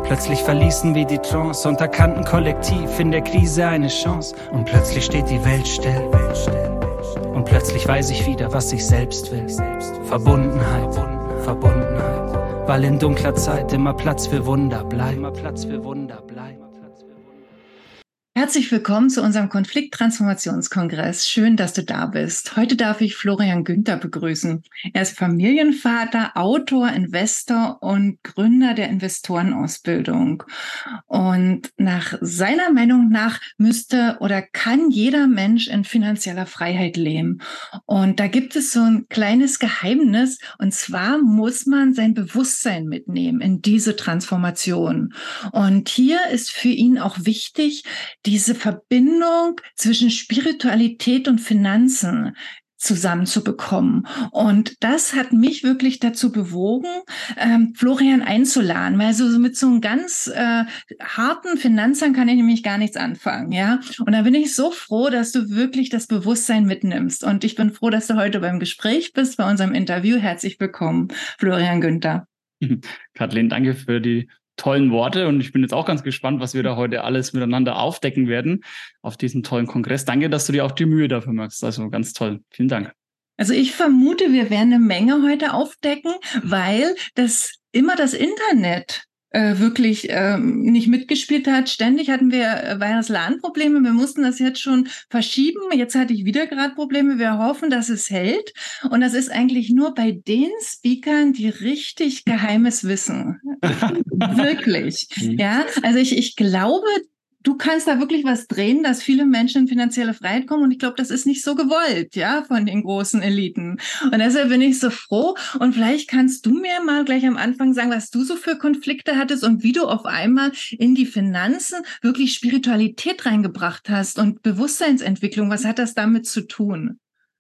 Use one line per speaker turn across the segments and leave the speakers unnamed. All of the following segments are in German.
Plötzlich verließen wir die Trance und erkannten kollektiv in der Krise eine Chance. Und plötzlich steht die Welt still. Und plötzlich weiß ich wieder, was ich selbst will. Verbundenheit, Verbundenheit. Weil in dunkler Zeit immer Platz für Wunder bleibt.
Herzlich willkommen zu unserem Konflikttransformationskongress. Schön, dass du da bist. Heute darf ich Florian Günther begrüßen. Er ist Familienvater, Autor, Investor und Gründer der Investorenausbildung. Und nach seiner Meinung nach müsste oder kann jeder Mensch in finanzieller Freiheit leben. Und da gibt es so ein kleines Geheimnis. Und zwar muss man sein Bewusstsein mitnehmen in diese Transformation. Und hier ist für ihn auch wichtig, diese Verbindung zwischen Spiritualität und Finanzen zusammenzubekommen. Und das hat mich wirklich dazu bewogen, Florian einzuladen, weil so mit so einem ganz harten Finanzern kann ich nämlich gar nichts anfangen, ja. Und da bin ich so froh, dass du wirklich das Bewusstsein mitnimmst. Und ich bin froh, dass du heute beim Gespräch bist, bei unserem Interview. Herzlich willkommen, Florian Günther.
Kathleen, danke für die tollen Worte und ich bin jetzt auch ganz gespannt, was wir da heute alles miteinander aufdecken werden auf diesem tollen Kongress. Danke, dass du dir auch die Mühe dafür machst. Also ganz toll. Vielen Dank.
Also ich vermute, wir werden eine Menge heute aufdecken, weil das Internet wirklich nicht mitgespielt hat. Ständig hatten wir LAN-Probleme. Wir mussten das jetzt schon verschieben. Jetzt hatte ich wieder gerade Probleme. Wir hoffen, dass es hält. Und das ist eigentlich nur bei den Speakern, die richtig Geheimes wissen. Wirklich. Ja, also ich glaube, du kannst da wirklich was drehen, dass viele Menschen in finanzielle Freiheit kommen. Und ich glaube, das ist nicht so gewollt, ja, von den großen Eliten. Und deshalb bin ich so froh. Und vielleicht kannst du mir mal gleich am Anfang sagen, was du so für Konflikte hattest und wie du auf einmal in die Finanzen wirklich Spiritualität reingebracht hast und Bewusstseinsentwicklung. Was hat das damit zu tun?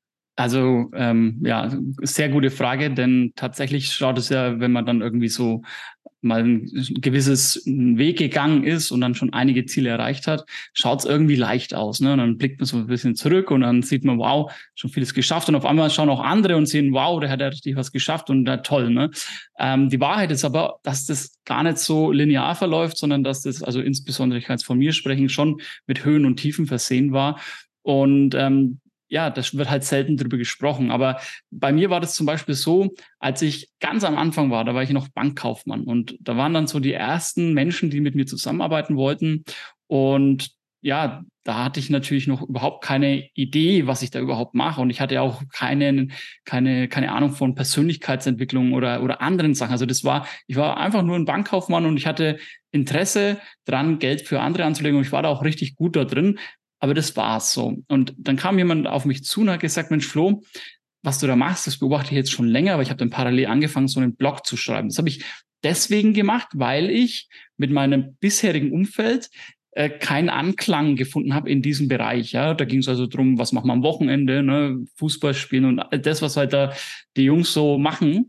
Also ja, sehr gute Frage, denn tatsächlich schaut es ja, wenn man dann irgendwie so mal ein gewisses Weg gegangen ist und dann schon einige Ziele erreicht hat, schaut es irgendwie leicht aus. Ne? Und dann blickt man so ein bisschen zurück und dann sieht man, wow, schon vieles geschafft. Und auf einmal schauen auch andere und sehen, wow, der hat ja richtig was geschafft und toll. Ne? Die Wahrheit ist aber, dass das gar nicht so linear verläuft, sondern dass das, also insbesondere, ich kann jetzt von mir sprechen, schon mit Höhen und Tiefen versehen war. Und ja, das wird halt selten drüber gesprochen. Aber bei mir war das zum Beispiel so, als ich ganz am Anfang war, da war ich noch Bankkaufmann. Und da waren dann so die ersten Menschen, die mit mir zusammenarbeiten wollten. Und ja, da hatte ich natürlich noch überhaupt keine Idee, was ich da überhaupt mache. Und ich hatte auch keine Ahnung von Persönlichkeitsentwicklung oder anderen Sachen. Also ich war einfach nur ein Bankkaufmann und ich hatte Interesse dran, Geld für andere anzulegen. Und ich war da auch richtig gut da drin. Aber das war's so. Und dann kam jemand auf mich zu und hat gesagt, Mensch, Flo, was du da machst, das beobachte ich jetzt schon länger, aber ich habe dann parallel angefangen, so einen Blog zu schreiben. Das habe ich deswegen gemacht, weil ich mit meinem bisherigen Umfeld keinen Anklang gefunden habe in diesem Bereich. Ja, da ging es also drum, was machen wir am Wochenende, ne? Fußball spielen und das, was halt da die Jungs so machen.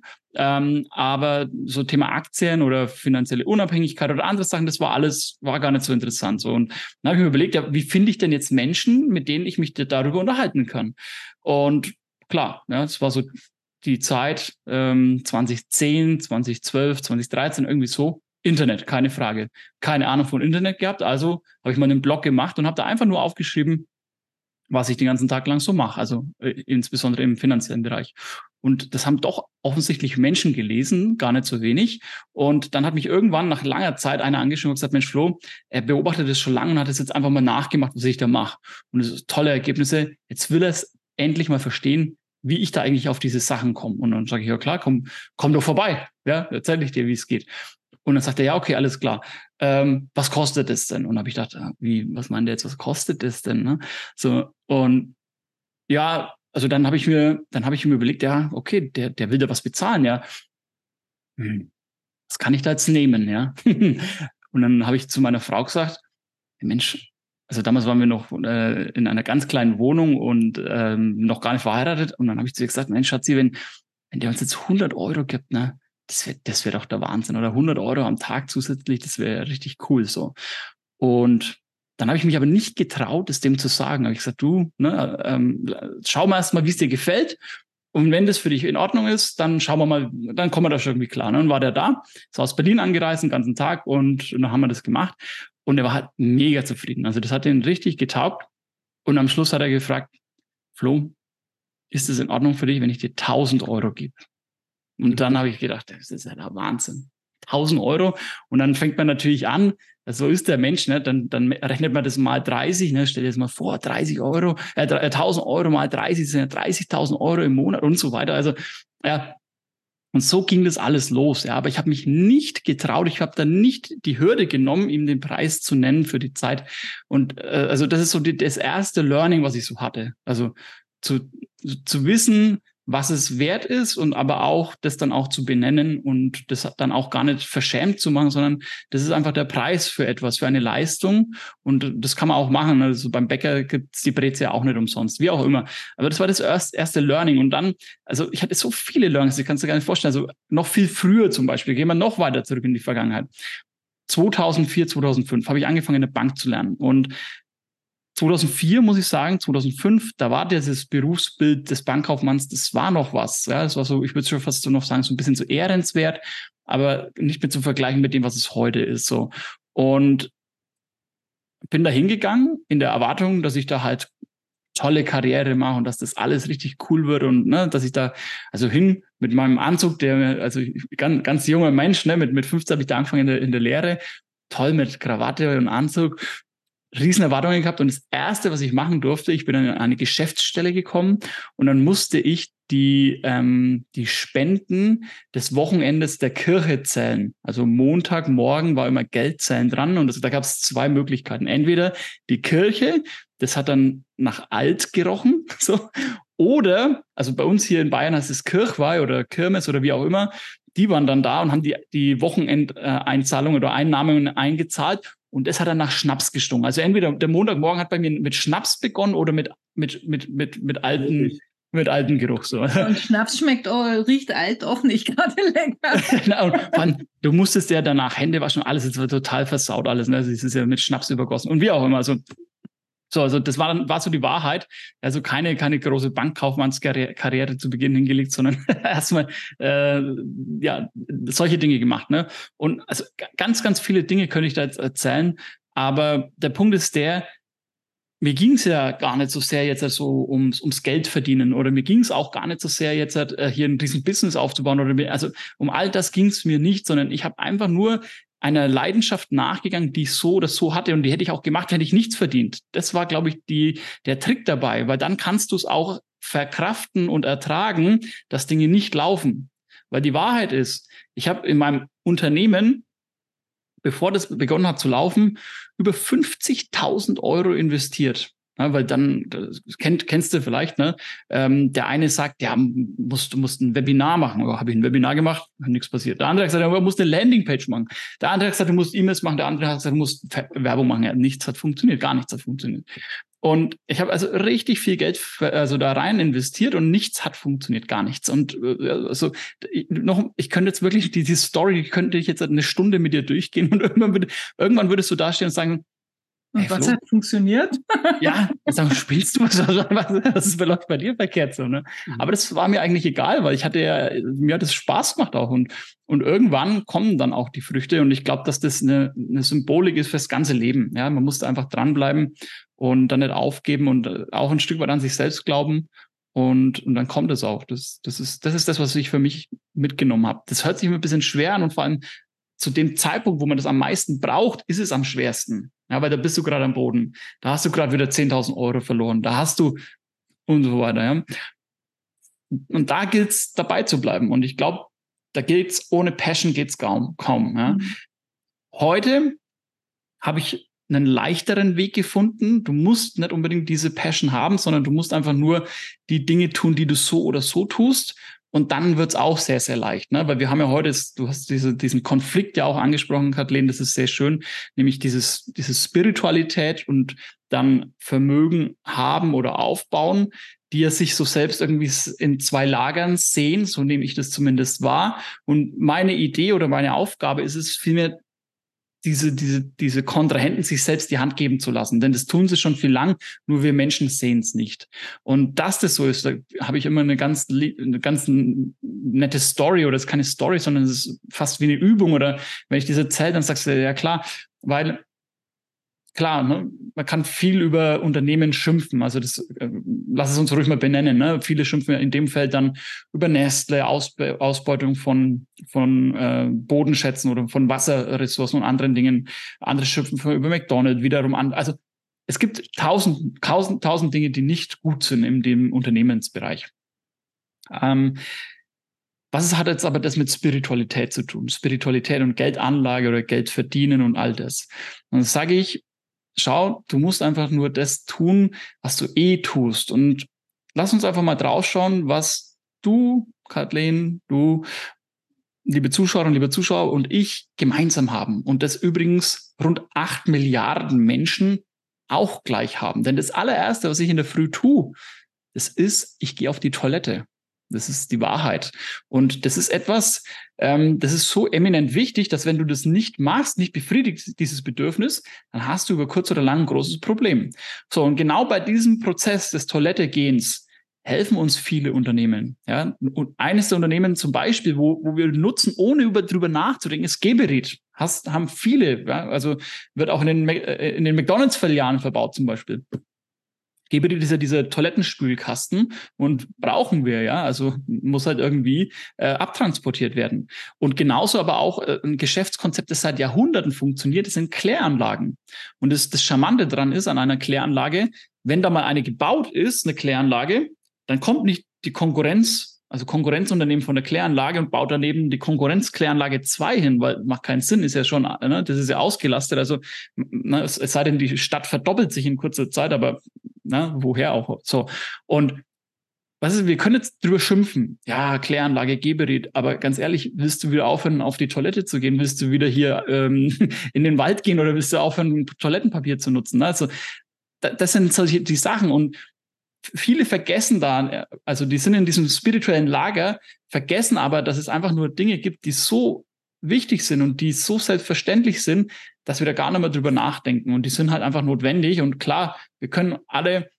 Aber so Thema Aktien oder finanzielle Unabhängigkeit oder andere Sachen, das war gar nicht so interessant. So. Und dann habe ich mir überlegt, ja, wie finde ich denn jetzt Menschen, mit denen ich mich darüber unterhalten kann? Und klar, ja, das war so die Zeit 2010, 2012, 2013, irgendwie so. Internet, keine Frage. Keine Ahnung von Internet gehabt, also habe ich mal einen Blog gemacht und habe da einfach nur aufgeschrieben, was ich den ganzen Tag lang so mache, also insbesondere im finanziellen Bereich. Und das haben doch offensichtlich Menschen gelesen, gar nicht so wenig. Und dann hat mich irgendwann nach langer Zeit einer angeschrieben und gesagt, Mensch Flo, er beobachtet das schon lange und hat es jetzt einfach mal nachgemacht, was ich da mache. Und das sind tolle Ergebnisse. Jetzt will er es endlich mal verstehen, wie ich da eigentlich auf diese Sachen komme. Und dann sage ich, ja klar, komm doch vorbei. Ja, erzähl ich dir, wie es geht. Und dann sagt er, ja, okay, alles klar. Was kostet es denn? Und dann habe ich gedacht, was meint der jetzt, was kostet es denn? Ne? So, und ja, also dann habe ich mir überlegt, ja, okay, der will da was bezahlen, ja. Was kann ich da jetzt nehmen, ja? Und dann habe ich zu meiner Frau gesagt, Mensch, also damals waren wir noch in einer ganz kleinen Wohnung und noch gar nicht verheiratet. Und dann habe ich zu ihr gesagt, Mensch, Schatzi, wenn der uns jetzt 100 Euro gibt, ne, das wär doch der Wahnsinn. Oder 100 Euro am Tag zusätzlich, das wäre richtig cool so. Und dann habe ich mich aber nicht getraut, es dem zu sagen. Habe ich gesagt, du, ne, schau mal erst mal, wie es dir gefällt. Und wenn das für dich in Ordnung ist, dann schauen wir mal, dann kommen wir da schon irgendwie klar. Ne? Und war der da, ist aus Berlin angereist den ganzen Tag und dann haben wir das gemacht. Und er war halt mega zufrieden. Also das hat ihn richtig getaugt. Und am Schluss hat er gefragt, Flo, ist es in Ordnung für dich, wenn ich dir 1.000 € gebe? Und dann habe ich gedacht, das ist ja der Wahnsinn. 1.000 €. Und dann fängt man natürlich an, so ist der Mensch, ne? Dann rechnet man das mal 30, ne? Stell dir das mal vor, 1.000 € mal 30 sind ja 30.000 € im Monat und so weiter. Also, ja. Und so ging das alles los, ja. Aber ich habe mich nicht getraut, ich habe dann nicht die Hürde genommen, ihm den Preis zu nennen für die Zeit. Und also das ist so das erste Learning, was ich so hatte. Also zu wissen, was es wert ist und aber auch das dann auch zu benennen und das dann auch gar nicht verschämt zu machen, sondern das ist einfach der Preis für etwas, für eine Leistung und das kann man auch machen. Also beim Bäcker gibt's die Breze ja auch nicht umsonst, wie auch immer. Aber das war das erste Learning und dann, also ich hatte so viele Learnings, die kannst du dir gar nicht vorstellen. Also noch viel früher zum Beispiel, gehen wir noch weiter zurück in die Vergangenheit. 2004, 2005 habe ich angefangen, in der Bank zu lernen und 2004 muss ich sagen, 2005, da war dieses Berufsbild des Bankkaufmanns, das war noch was. Ja, das war so, ich würde schon fast so noch sagen, so ein bisschen so ehrenswert, aber nicht mehr zu vergleichen mit dem, was es heute ist. So. Und bin da hingegangen in der Erwartung, dass ich da halt tolle Karriere mache und dass das alles richtig cool wird und ne, dass ich da also hin mit meinem Anzug, also ganz, ganz junger Mensch, ne, mit 15 habe ich da angefangen in der Lehre, toll mit Krawatte und Anzug. Riesen Erwartungen gehabt und das Erste, was ich machen durfte, ich bin dann in eine Geschäftsstelle gekommen und dann musste ich die Spenden des Wochenendes der Kirche zählen. Also Montagmorgen war immer Geldzählen dran und da gab es zwei Möglichkeiten. Entweder die Kirche, das hat dann nach alt gerochen, so, oder, also bei uns hier in Bayern heißt es Kirchweih oder Kirmes oder wie auch immer, die waren dann da und haben die Wochenendeinzahlungen oder Einnahmen eingezahlt. Und das hat dann nach Schnaps gestunken. Also entweder der Montagmorgen hat bei mir mit Schnaps begonnen oder mit alten Geruch. So.
Und Schnaps riecht alt auch nicht gerade lecker.
Du musstest ja danach Hände waschen, alles ist total versaut, alles. Ne? Also es ist ja mit Schnaps übergossen und wie auch immer. Also das war so die Wahrheit. Also keine große Bankkaufmannskarriere zu Beginn hingelegt, sondern erstmal solche Dinge gemacht. Ne? Und also ganz, ganz viele Dinge könnte ich da jetzt erzählen. Aber der Punkt ist mir ging es ja gar nicht so sehr jetzt so ums Geld verdienen oder mir ging es auch gar nicht so sehr jetzt hier ein riesen Business aufzubauen also um all das ging es mir nicht, sondern ich habe einfach nur einer Leidenschaft nachgegangen, die ich so oder so hatte und die hätte ich auch gemacht, hätte ich nichts verdient. Das war, glaube ich, der Trick dabei, weil dann kannst du es auch verkraften und ertragen, dass Dinge nicht laufen. Weil die Wahrheit ist, ich habe in meinem Unternehmen, bevor das begonnen hat zu laufen, über 50.000 € investiert. Ja, weil dann, kennst du vielleicht, ne? Der eine sagt, ja, du musst ein Webinar machen. Oder habe ich ein Webinar gemacht, nichts passiert. Der andere hat gesagt, du musst eine Landingpage machen. Der andere hat gesagt, du musst E-Mails machen. Der andere hat gesagt, du musst Werbung machen. Ja, nichts hat funktioniert, gar nichts hat funktioniert. Und ich habe also richtig viel Geld da rein investiert und nichts hat funktioniert, gar nichts. Und ich könnte jetzt wirklich diese Story, könnte ich jetzt eine Stunde mit dir durchgehen und irgendwann würdest du dastehen und sagen,
und was hat funktioniert?
Ja, sag, spielst du was ist bei dir verkehrt so, ne? Aber das war mir eigentlich egal, weil mir hat es Spaß gemacht auch und irgendwann kommen dann auch die Früchte und ich glaube, dass das eine Symbolik ist fürs ganze Leben. Ja, man muss da einfach dranbleiben und dann nicht aufgeben und auch ein Stück weit an sich selbst glauben und dann kommt es auch. Das ist das, was ich für mich mitgenommen habe. Das hört sich immer ein bisschen schwer an und vor allem zu dem Zeitpunkt, wo man das am meisten braucht, ist es am schwersten. Ja, weil da bist du gerade am Boden. Da hast du gerade wieder 10.000 € verloren. Da hast du und so weiter. Ja. Und da gilt es, dabei zu bleiben. Und ich glaube, da gilt's, ohne Passion geht's kaum. Ja. Heute habe ich einen leichteren Weg gefunden. Du musst nicht unbedingt diese Passion haben, sondern du musst einfach nur die Dinge tun, die du so oder so tust. Und dann wird's auch sehr, sehr leicht, ne? Weil wir haben ja heute, du hast diesen Konflikt ja auch angesprochen, Kathleen, das ist sehr schön, nämlich diese Spiritualität und dann Vermögen haben oder aufbauen, die ja sich so selbst irgendwie in zwei Lagern sehen, so nehme ich das zumindest wahr. Und meine Idee oder meine Aufgabe ist es vielmehr, diese Kontrahenten sich selbst die Hand geben zu lassen. Denn das tun sie schon viel lang, nur wir Menschen sehen es nicht. Und dass das so ist, da habe ich immer eine ganz nette Story, oder es ist keine Story, sondern es ist fast wie eine Übung. Oder wenn ich diese erzähle, dann sagst du, ja klar, weil klar, ne, man kann viel über Unternehmen schimpfen. Also lass es uns ruhig mal benennen. Ne? Viele schimpfen in dem Feld dann über Nestle, Ausbeutung von Bodenschätzen oder von Wasserressourcen und anderen Dingen. Andere schimpfen über McDonald's wiederum an. Also es gibt tausend Dinge, die nicht gut sind in dem Unternehmensbereich. Was hat jetzt aber das mit Spiritualität zu tun? Spiritualität und Geldanlage oder Geld verdienen und all das. Und das sage ich, schau, du musst einfach nur das tun, was du tust. Und lass uns einfach mal draufschauen, was du, Kathleen, du, liebe Zuschauerinnen, liebe Zuschauer und ich gemeinsam haben. Und das übrigens rund 8 Milliarden Menschen auch gleich haben. Denn das allererste, was ich in der Früh tue, das ist, ich gehe auf die Toilette. Das ist die Wahrheit. Und das ist etwas, das ist so eminent wichtig, dass wenn du das nicht machst, nicht befriedigst dieses Bedürfnis, dann hast du über kurz oder lang ein großes Problem. So, und genau bei diesem Prozess des Toilettegehens helfen uns viele Unternehmen. Ja? Und eines der Unternehmen zum Beispiel, wo wir nutzen, ohne drüber nachzudenken, ist Geberit. Haben viele, ja? Also wird auch in den McDonalds-Filialen verbaut zum Beispiel. Geberit ist ja dieser Toilettenspülkasten und brauchen wir, ja, also muss halt irgendwie abtransportiert werden. Und genauso aber auch ein Geschäftskonzept, das seit Jahrhunderten funktioniert, das sind Kläranlagen. Und das Charmante dran ist an einer Kläranlage, wenn da mal eine gebaut ist, eine Kläranlage, dann kommt nicht die Konkurrenzunternehmen von der Kläranlage und baut daneben die Konkurrenzkläranlage 2 hin, weil macht keinen Sinn, ist ja schon, ne, das ist ja ausgelastet. Also ne, es sei denn, die Stadt verdoppelt sich in kurzer Zeit, aber na, woher auch? So. Und wir können jetzt drüber schimpfen. Ja, Kläranlage, Geberit, aber ganz ehrlich, willst du wieder aufhören, auf die Toilette zu gehen? Willst du wieder hier in den Wald gehen oder willst du aufhören, Toilettenpapier zu nutzen? Also das sind solche die Sachen. Und viele vergessen da, also die sind in diesem spirituellen Lager, vergessen aber, dass es einfach nur Dinge gibt, die so wichtig sind und die so selbstverständlich sind, dass wir da gar nicht mehr drüber nachdenken. Und die sind halt einfach notwendig. Und klar, wir können alle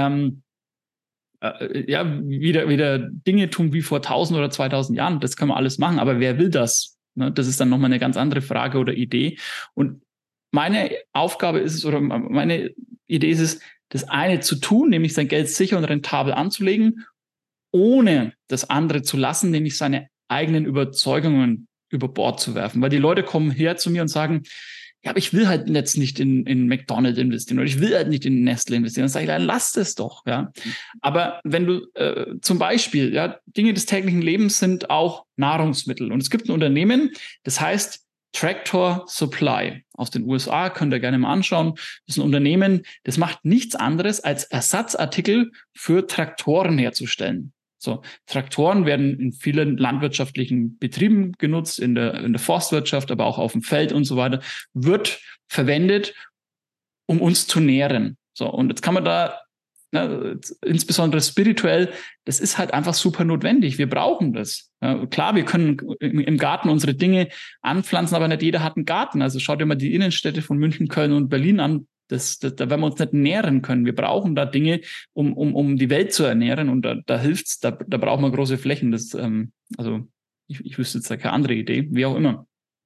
wieder Dinge tun wie vor 1000 oder 2000 Jahren. Das können wir alles machen. Aber wer will das? Ne? Das ist dann nochmal eine ganz andere Frage oder Idee. Und meine Aufgabe ist es, oder meine Idee ist es, das eine zu tun, nämlich sein Geld sicher und rentabel anzulegen, ohne das andere zu lassen, nämlich seine eigenen Überzeugungen über Bord zu werfen. Weil die Leute kommen her zu mir und sagen, ja, aber ich will halt jetzt nicht in McDonald's investieren oder ich will halt nicht in Nestle investieren. Dann sage ich, dann lass das doch. Ja. Aber wenn du zum Beispiel, ja, Dinge des täglichen Lebens sind auch Nahrungsmittel. Und es gibt ein Unternehmen, das heißt Tractor Supply aus den USA, könnt ihr gerne mal anschauen. Das ist ein Unternehmen, das macht nichts anderes, als Ersatzartikel für Traktoren herzustellen. So, Traktoren werden in vielen landwirtschaftlichen Betrieben genutzt, in der Forstwirtschaft, aber auch auf dem Feld und so weiter, wird verwendet, um uns zu nähren. So, und jetzt kann man da, insbesondere spirituell, das ist halt einfach super notwendig. Wir brauchen das. Ja, klar, wir können im Garten unsere Dinge anpflanzen, aber nicht jeder hat einen Garten. Also schaut dir mal die Innenstädte von München, Köln und Berlin an. Da werden wir uns nicht nähren können. Wir brauchen da Dinge, um die Welt zu ernähren. Und da hilft's, da brauchen wir große Flächen. Also ich wüsste jetzt da keine andere Idee, wie auch immer.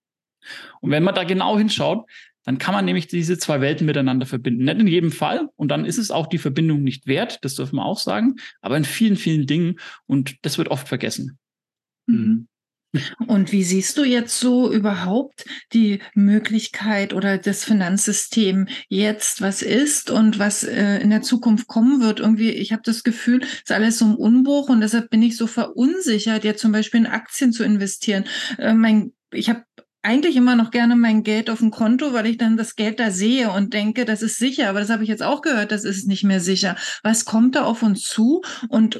Und wenn man da genau hinschaut, dann kann man nämlich diese zwei Welten miteinander verbinden. Nicht in jedem Fall. Und dann ist es auch die Verbindung nicht wert. Das dürfen wir auch sagen. Aber in vielen, vielen Dingen. Und das wird oft vergessen.
Mhm. Und wie siehst du jetzt so überhaupt die Möglichkeit oder das Finanzsystem jetzt, was ist und was in der Zukunft kommen wird? Irgendwie, ich habe das Gefühl, es ist alles so im Umbruch und deshalb bin ich so verunsichert, jetzt zum Beispiel in Aktien zu investieren. Ich habe eigentlich immer noch gerne mein Geld auf dem Konto, weil ich dann das Geld da sehe und denke, das ist sicher. Aber das habe ich jetzt auch gehört, das ist nicht mehr sicher. Was kommt da auf uns zu und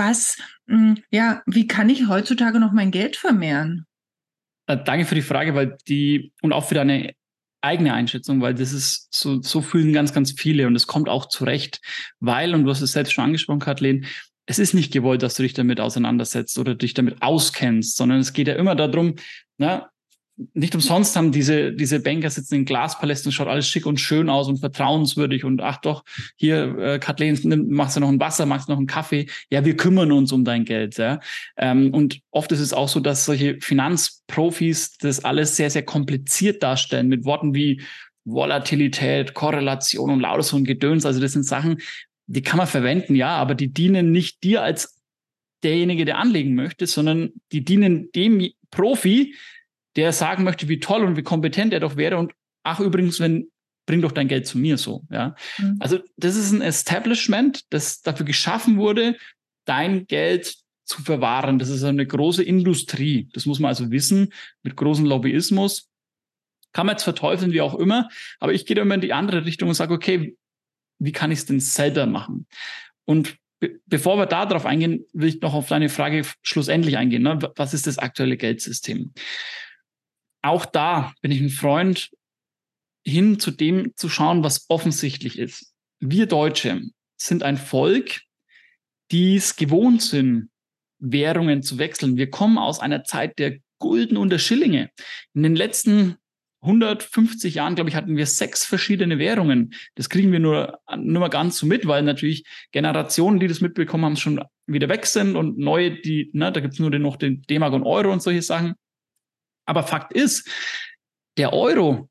wie kann ich heutzutage noch mein Geld vermehren?
Danke für die Frage, und auch für deine eigene Einschätzung, weil das ist so fühlen ganz, ganz viele und es kommt auch zurecht, und du hast es selbst schon angesprochen, Kathleen, es ist nicht gewollt, dass du dich damit auseinandersetzt oder dich damit auskennst, sondern es geht ja immer darum, nicht umsonst haben diese Banker sitzen in Glaspalästen, schaut alles schick und schön aus und vertrauenswürdig und ach doch, hier, Kathleen, machst du noch ein Wasser, machst du noch einen Kaffee? Ja, wir kümmern uns um dein Geld. Ja? Und oft ist es auch so, dass solche Finanzprofis das alles sehr, sehr kompliziert darstellen mit Worten wie Volatilität, Korrelation und lauter so ein Gedöns. Also das sind Sachen, die kann man verwenden, ja, aber die dienen nicht dir als derjenige, der anlegen möchte, sondern die dienen dem Profi, der sagen möchte, wie toll und wie kompetent er doch wäre und ach übrigens, bring doch dein Geld zu mir so. Ja, Also das ist ein Establishment, das dafür geschaffen wurde, dein Geld zu verwahren. Das ist eine große Industrie. Das muss man also wissen, mit großem Lobbyismus. Kann man jetzt verteufeln, wie auch immer, aber ich gehe da immer in die andere Richtung und sage, okay, wie kann ich es denn selber machen? Und bevor wir darauf eingehen, will ich noch auf deine Frage schlussendlich eingehen. Ne? Was ist das aktuelle Geldsystem? Auch da bin ich ein Freund, hin zu dem zu schauen, was offensichtlich ist. Wir Deutsche sind ein Volk, die es gewohnt sind, Währungen zu wechseln. Wir kommen aus einer Zeit der Gulden und der Schillinge. In den letzten 150 Jahren, glaube ich, hatten wir 6 verschiedene Währungen. Das kriegen wir nur mal ganz so mit, weil natürlich Generationen, die das mitbekommen haben, schon wieder weg sind und neue, da gibt es nur noch den D-Mark und Euro und solche Sachen. Aber Fakt ist, der Euro,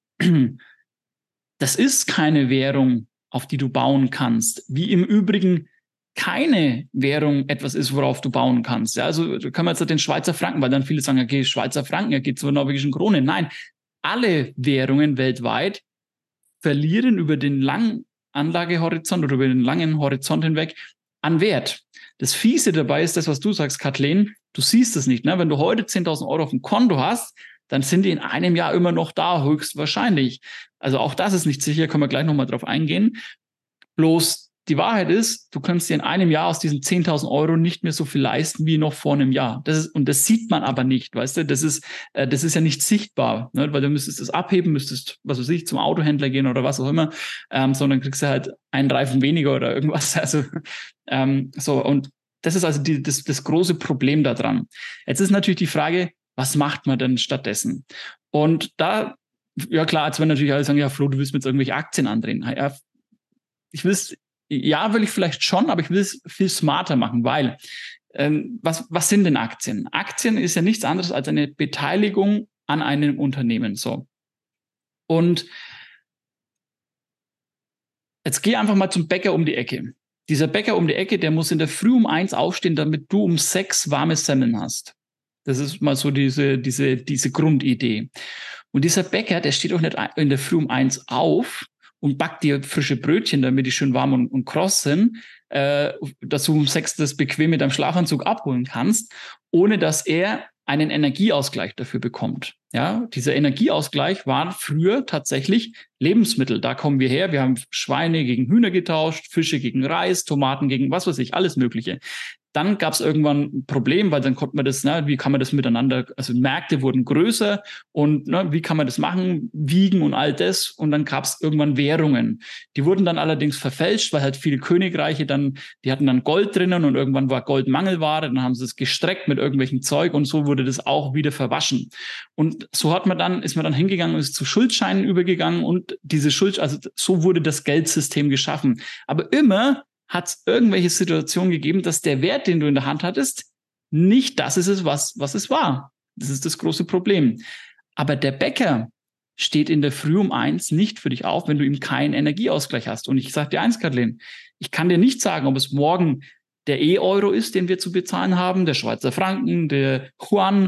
das ist keine Währung, auf die du bauen kannst. Wie im Übrigen keine Währung etwas ist, worauf du bauen kannst. Ja, also da kann man jetzt den Schweizer Franken, weil dann viele sagen, okay, Schweizer Franken, er geht zur norwegischen Krone. Nein, alle Währungen weltweit verlieren über den langen Anlagehorizont oder über den langen Horizont hinweg an Wert. Das Fiese dabei ist das, was du sagst, Kathleen, du siehst es nicht. Ne? Wenn du heute 10.000 Euro auf dem Konto hast, dann sind die in einem Jahr immer noch da, höchstwahrscheinlich. Also auch das ist nicht sicher, können wir gleich nochmal drauf eingehen. Bloß die Wahrheit ist, du kannst dir in einem Jahr aus diesen 10.000 Euro nicht mehr so viel leisten wie noch vor einem Jahr. Und das sieht man aber nicht, weißt du? Das ist ja nicht sichtbar, ne? Weil du müsstest das abheben, müsstest, was weiß ich, zum Autohändler gehen oder was auch immer, sondern kriegst du halt einen Reifen weniger oder irgendwas. Also und das ist also das große Problem daran. Jetzt ist natürlich die Frage, was macht man denn stattdessen? Und da, ja klar, als wenn natürlich alle sagen, ja Flo, du willst mit irgendwelche Aktien andrehen. Ja, will ich vielleicht schon, aber ich will es viel smarter machen, weil was sind denn Aktien? Aktien ist ja nichts anderes als eine Beteiligung an einem Unternehmen. So. Und jetzt geh einfach mal zum Bäcker um die Ecke. Dieser Bäcker um die Ecke, der muss in der Früh um 1 aufstehen, damit du um 6 warme Semmeln hast. Das ist mal so diese Grundidee. Und dieser Bäcker, der steht auch nicht in der Früh um 1 auf und backt dir frische Brötchen, damit die schön warm und kross sind, dass du um 6 das bequem mit deinem Schlafanzug abholen kannst, ohne dass er einen Energieausgleich dafür bekommt. Ja, dieser Energieausgleich war früher tatsächlich Lebensmittel. Da kommen wir her. Wir haben Schweine gegen Hühner getauscht, Fische gegen Reis, Tomaten gegen was weiß ich, alles Mögliche. Dann gab es irgendwann ein Problem, weil dann konnte man das, wie kann man das miteinander, also Märkte wurden größer und wie kann man das machen, wiegen und all das. Und dann gab es irgendwann Währungen. Die wurden dann allerdings verfälscht, weil halt viele Königreiche die hatten dann Gold drinnen und irgendwann war Gold Mangelware. Dann haben sie es gestreckt mit irgendwelchen Zeug und so wurde das auch wieder verwaschen. Und so ist man dann hingegangen und ist zu Schuldscheinen übergegangen und also so wurde das Geldsystem geschaffen. Aber immer hat es irgendwelche Situationen gegeben, dass der Wert, den du in der Hand hattest, nicht das ist, was es war. Das ist das große Problem. Aber der Bäcker steht in der Früh um 1 nicht für dich auf, wenn du ihm keinen Energieausgleich hast. Und ich sage dir eins, Kathleen, ich kann dir nicht sagen, ob es morgen der E-Euro ist, den wir zu bezahlen haben, der Schweizer Franken, der Yuan,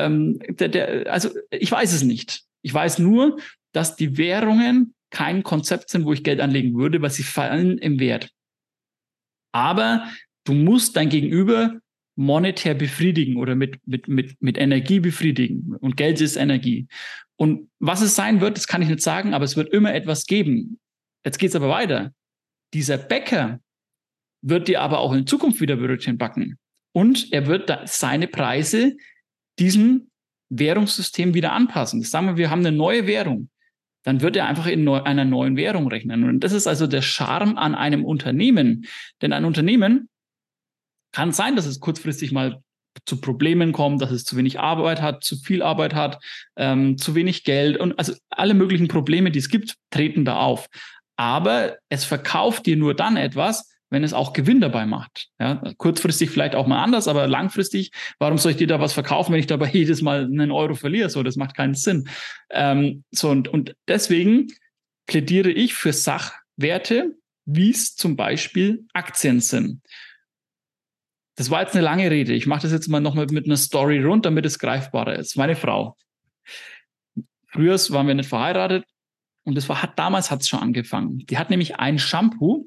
also ich weiß es nicht. Ich weiß nur, dass die Währungen kein Konzept sind, wo ich Geld anlegen würde, weil sie fallen im Wert. Aber du musst dein Gegenüber monetär befriedigen oder mit Energie befriedigen. Und Geld ist Energie. Und was es sein wird, das kann ich nicht sagen, aber es wird immer etwas geben. Jetzt geht's aber weiter. Dieser Bäcker wird dir aber auch in Zukunft wieder Brötchen backen. Und er wird seine Preise diesem Währungssystem wieder anpassen. Das sagen wir haben eine neue Währung. Dann wird er einfach in einer neuen Währung rechnen. Und das ist also der Charme an einem Unternehmen. Denn ein Unternehmen kann sein, dass es kurzfristig mal zu Problemen kommt, dass es zu wenig Arbeit hat, zu viel Arbeit hat, zu wenig Geld und also alle möglichen Probleme, die es gibt, treten da auf. Aber es verkauft dir nur dann etwas, wenn es auch Gewinn dabei macht. Ja, kurzfristig vielleicht auch mal anders, aber langfristig, warum soll ich dir da was verkaufen, wenn ich dabei jedes Mal einen Euro verliere? So, das macht keinen Sinn. Und deswegen plädiere ich für Sachwerte, wie es zum Beispiel Aktien sind. Das war jetzt eine lange Rede. Ich mache das jetzt mal nochmal mit einer Story rund, damit es greifbarer ist. Meine Frau. Früher waren wir nicht verheiratet und damals hat es schon angefangen. Die hat nämlich ein Shampoo.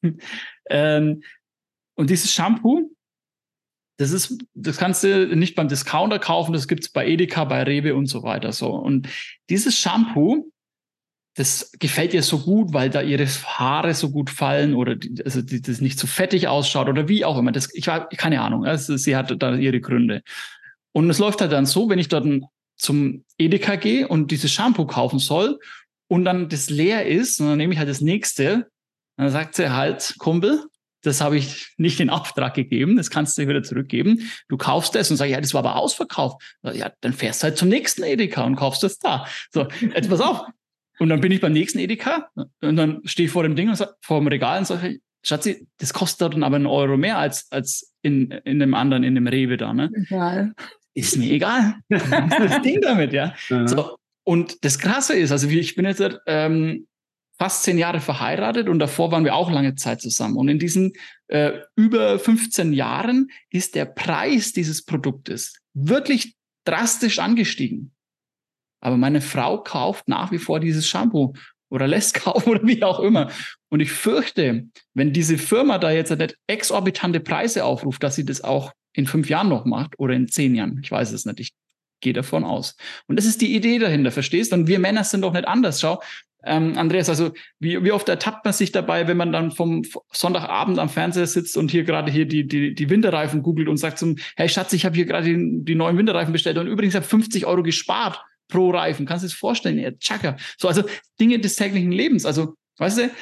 Und dieses Shampoo, das kannst du nicht beim Discounter kaufen, das gibt es bei Edeka, bei Rewe und so weiter. So. Und dieses Shampoo, das gefällt ihr so gut, weil da ihre Haare so gut fallen oder das nicht so fettig ausschaut oder wie auch immer. Keine Ahnung. Also sie hat da ihre Gründe. Und es läuft halt dann so, wenn ich dort zum Edeka gehe und dieses Shampoo kaufen soll und dann das leer ist, und dann nehme ich halt das nächste. Dann sagt sie halt, Kumpel, das habe ich nicht in Auftrag gegeben, das kannst du wieder zurückgeben. Du kaufst das und sagst, ja, das war aber ausverkauft. Ja, dann fährst du halt zum nächsten Edeka und kaufst das da. So, jetzt pass auf. Und dann bin ich beim nächsten Edeka und dann stehe ich vor dem Ding und vor dem Regal und sage, Schatzi, das kostet dann aber 1 Euro mehr als in dem anderen, in dem Rewe da. Ne?
Egal.
Ist mir egal. Das Ding damit, ja. Mhm. So, und das Krasse ist, also ich bin jetzt fast 10 Jahre verheiratet und davor waren wir auch lange Zeit zusammen. Und in diesen über 15 Jahren ist der Preis dieses Produktes wirklich drastisch angestiegen. Aber meine Frau kauft nach wie vor dieses Shampoo oder lässt kaufen oder wie auch immer. Und ich fürchte, wenn diese Firma da jetzt nicht exorbitante Preise aufruft, dass sie das auch in 5 Jahren noch macht oder in 10 Jahren. Ich weiß es nicht. Ich gehe davon aus. Und das ist die Idee dahinter, verstehst du? Und wir Männer sind doch nicht anders. Schau, Andreas, also wie oft ertappt man sich dabei, wenn man dann vom Sonntagabend am Fernseher sitzt und hier gerade die Winterreifen googelt und sagt zum, hey Schatz, ich habe hier gerade die neuen Winterreifen bestellt und übrigens habe 50 Euro gespart pro Reifen. Kannst du dir das vorstellen? Ja, tschakka. So, also Dinge des täglichen Lebens. Also, weißt du,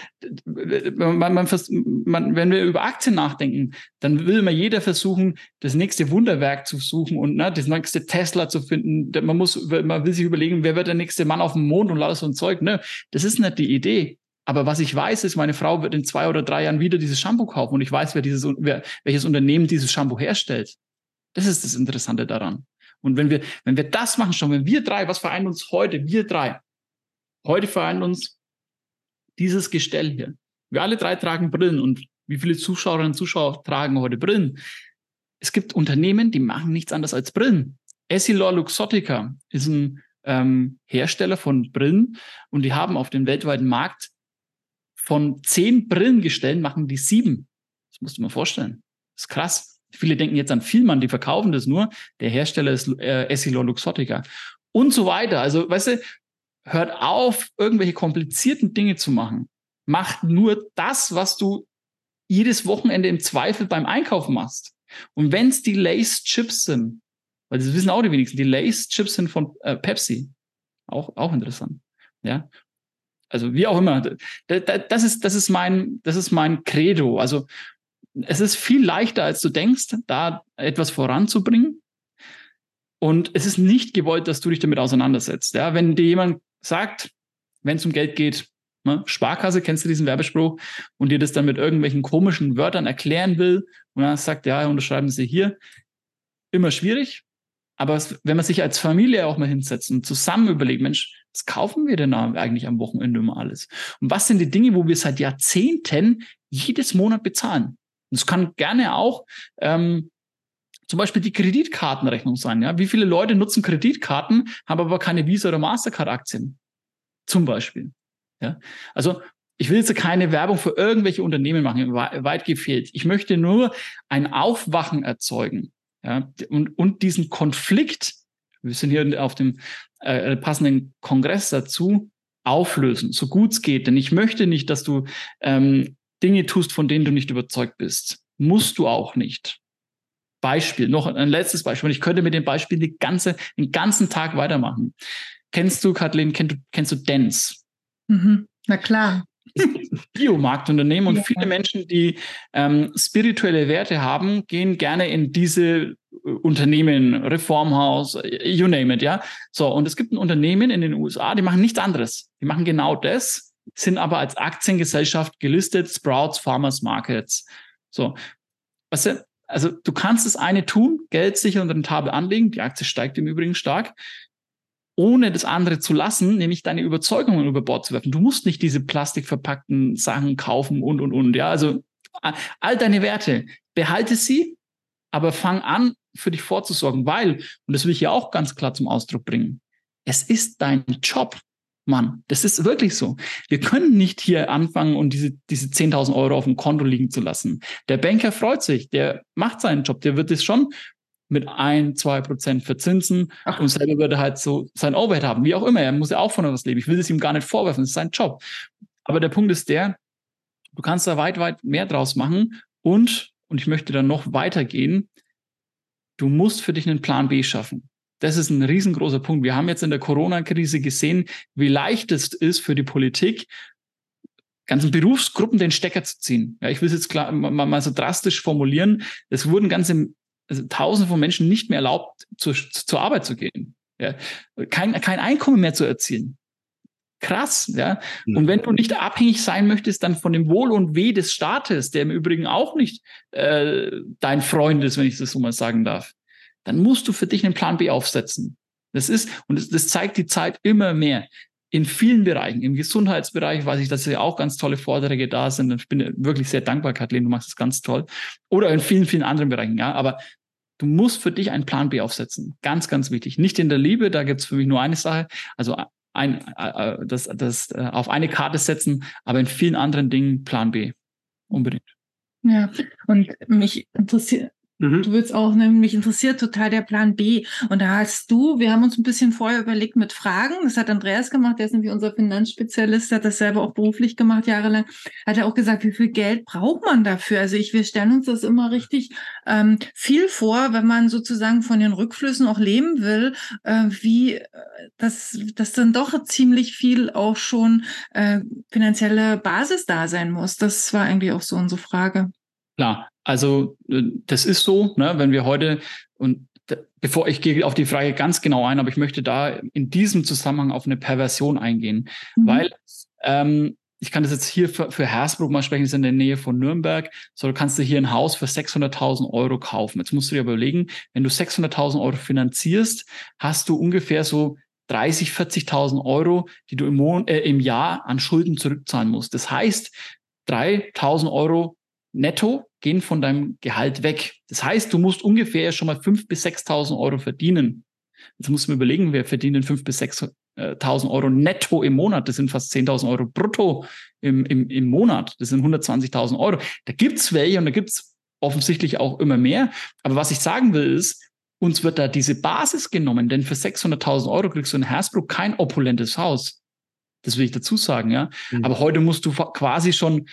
wenn wir über Aktien nachdenken, dann will immer jeder versuchen, das nächste Wunderwerk zu suchen und das nächste Tesla zu finden. Man will sich überlegen, wer wird der nächste Mann auf dem Mond und lauter so ein Zeug. Ne, das ist nicht die Idee. Aber was ich weiß, ist, meine Frau wird in 2 oder 3 Jahren wieder dieses Shampoo kaufen und ich weiß, welches Unternehmen dieses Shampoo herstellt. Das ist das Interessante daran. Und wenn wir das machen, schon, wenn wir 3, was vereint uns heute? Wir 3. Heute vereint uns dieses Gestell hier. Wir alle 3 tragen Brillen. Und wie viele Zuschauerinnen und Zuschauer tragen heute Brillen? Es gibt Unternehmen, die machen nichts anderes als Brillen. EssilorLuxottica ist ein Hersteller von Brillen und die haben auf dem weltweiten Markt von 10 Brillengestellen machen die 7. Das musst du dir mal vorstellen. Das ist krass. Viele denken jetzt an Vielmann, die verkaufen das nur. Der Hersteller ist EssilorLuxottica und so weiter. Also, weißt du, hört auf, irgendwelche komplizierten Dinge zu machen. Macht nur das, was du jedes Wochenende im Zweifel beim Einkaufen machst. Und wenn es die Lay's Chips sind, weil das wissen auch die wenigsten, die Lay's Chips sind von Pepsi. Auch interessant. Ja. Also wie auch immer. Das ist mein Credo. Also es ist viel leichter, als du denkst, da etwas voranzubringen. Und es ist nicht gewollt, dass du dich damit auseinandersetzt. Ja, wenn dir jemand sagt, wenn es um Geld geht, ne, Sparkasse, kennst du diesen Werbespruch, und dir das dann mit irgendwelchen komischen Wörtern erklären will und dann sagt, ja, unterschreiben Sie hier, immer schwierig. Aber wenn man sich als Familie auch mal hinsetzt und zusammen überlegt, Mensch, was kaufen wir denn eigentlich am Wochenende immer alles? Und was sind die Dinge, wo wir seit Jahrzehnten jedes Monat bezahlen? Das kann gerne auch zum Beispiel die Kreditkartenrechnung sein. Ja? Wie viele Leute nutzen Kreditkarten, haben aber keine Visa- oder Mastercard-Aktien? Zum Beispiel. Ja? Also ich will jetzt keine Werbung für irgendwelche Unternehmen machen, weit gefehlt. Ich möchte nur ein Aufwachen erzeugen. Ja? Und diesen Konflikt, wir sind hier auf dem passenden Kongress dazu, auflösen, so gut es geht. Denn ich möchte nicht, dass du Dinge tust, von denen du nicht überzeugt bist. Musst du auch nicht. Beispiel, noch ein letztes Beispiel. Und ich könnte mit dem Beispiel den ganzen Tag weitermachen. Kennst du, Kathleen, kennst du Dance?
Mhm. Na klar.
Biomarktunternehmen und viele Menschen, die spirituelle Werte haben, gehen gerne in diese Unternehmen, Reformhaus, you name it, ja. So, und es gibt ein Unternehmen in den USA, die machen nichts anderes. Die machen genau das, sind aber als Aktiengesellschaft gelistet, Sprouts Farmers Markets. So, also du kannst das eine tun, Geld sicher unter den Rentabel anlegen, die Aktie steigt im Übrigen stark, ohne das andere zu lassen, nämlich deine Überzeugungen über Bord zu werfen. Du musst nicht diese plastikverpackten Sachen kaufen und, ja. Also all deine Werte, behalte sie, aber fang an, für dich vorzusorgen, weil, und das will ich ja auch ganz klar zum Ausdruck bringen, es ist dein Job, Mann. Das ist wirklich so. Wir können nicht hier anfangen und diese 10.000 Euro auf dem Konto liegen zu lassen. Der Banker freut sich, der macht seinen Job, der wird es schon mit 1-2% verzinsen und selber wird er halt so sein Overhead haben, wie auch immer. Er muss ja auch von etwas leben. Ich will es ihm gar nicht vorwerfen, das ist sein Job. Aber der Punkt ist der, du kannst da weit, weit mehr draus machen und ich möchte dann noch weitergehen, du musst für dich einen Plan B schaffen. Das ist ein riesengroßer Punkt. Wir haben jetzt in der Corona-Krise gesehen, wie leicht es ist für die Politik, ganzen Berufsgruppen den Stecker zu ziehen. Ja, ich will es jetzt klar mal so drastisch formulieren. Es wurden Tausende von Menschen nicht mehr erlaubt, zur Arbeit zu gehen. Ja, kein Einkommen mehr zu erzielen. Krass, ja. Und wenn du nicht abhängig sein möchtest, dann von dem Wohl und Weh des Staates, der im Übrigen auch nicht dein Freund ist, wenn ich das so mal sagen darf, dann musst du für dich einen Plan B aufsetzen. Das zeigt die Zeit immer mehr. In vielen Bereichen, im Gesundheitsbereich weiß ich, dass ja auch ganz tolle Vorträge da sind. Ich bin wirklich sehr dankbar, Kathleen, du machst das ganz toll. Oder in vielen, vielen anderen Bereichen, ja. Aber du musst für dich einen Plan B aufsetzen. Ganz, ganz wichtig. Nicht in der Liebe, da gibt es für mich nur eine Sache. Also das auf eine Karte setzen, aber in vielen anderen Dingen Plan B. Unbedingt.
Ja, und mich interessiert, du willst auch, ne, mich interessiert total der Plan B. Und da wir haben uns ein bisschen vorher überlegt mit Fragen. Das hat Andreas gemacht, der ist nämlich unser Finanzspezialist, hat das selber auch beruflich gemacht, jahrelang. Hat er auch gesagt, wie viel Geld braucht man dafür? Also wir stellen uns das immer richtig viel vor, wenn man sozusagen von den Rückflüssen auch leben will, wie das dann doch ziemlich viel auch schon finanzielle Basis da sein muss. Das war eigentlich auch so unsere Frage.
Klar, also das ist so, ne, wenn wir heute, und bevor ich gehe auf die Frage ganz genau ein, aber ich möchte da in diesem Zusammenhang auf eine Perversion eingehen, weil ich kann das jetzt hier für Hersbruck mal sprechen, das ist in der Nähe von Nürnberg, so du kannst dir hier ein Haus für 600.000 Euro kaufen. Jetzt musst du dir überlegen, wenn du 600.000 Euro finanzierst, hast du ungefähr so 30.000, 40.000 Euro, die du im Jahr an Schulden zurückzahlen musst. Das heißt, 3.000 Euro netto gehen von deinem Gehalt weg. Das heißt, du musst ungefähr schon mal 5.000 bis 6.000 Euro verdienen. Jetzt musst du mir überlegen, wer verdient denn 5.000 bis 6.000 Euro netto im Monat? Das sind fast 10.000 Euro brutto im Monat. Das sind 120.000 Euro. Da gibt's welche und da gibt's offensichtlich auch immer mehr. Aber was ich sagen will ist, uns wird da diese Basis genommen, denn für 600.000 Euro kriegst du in Hersbruck kein opulentes Haus. Das will ich dazu sagen, ja. Aber heute musst du quasi schon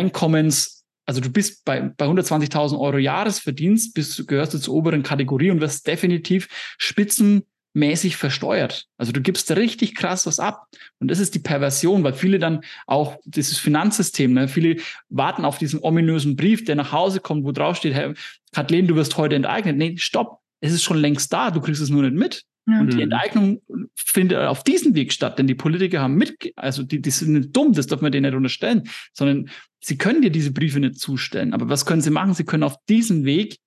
also du bist bei 120.000 Euro Jahresverdienst, gehörst du zur oberen Kategorie und wirst definitiv spitzenmäßig versteuert. Also du gibst richtig krass was ab. Und das ist die Perversion, weil viele dann auch dieses Finanzsystem, ne, viele warten auf diesen ominösen Brief, der nach Hause kommt, wo drauf steht, hey, Kathleen, du wirst heute enteignet. Nee, stopp, es ist schon längst da, du kriegst es nur nicht mit. Ja. Und die Enteignung findet auf diesem Weg statt, denn die Politiker haben die sind nicht dumm, das dürfen wir denen nicht unterstellen, sondern sie können dir diese Briefe nicht zustellen. Aber was können sie machen? Sie können auf diesem Weg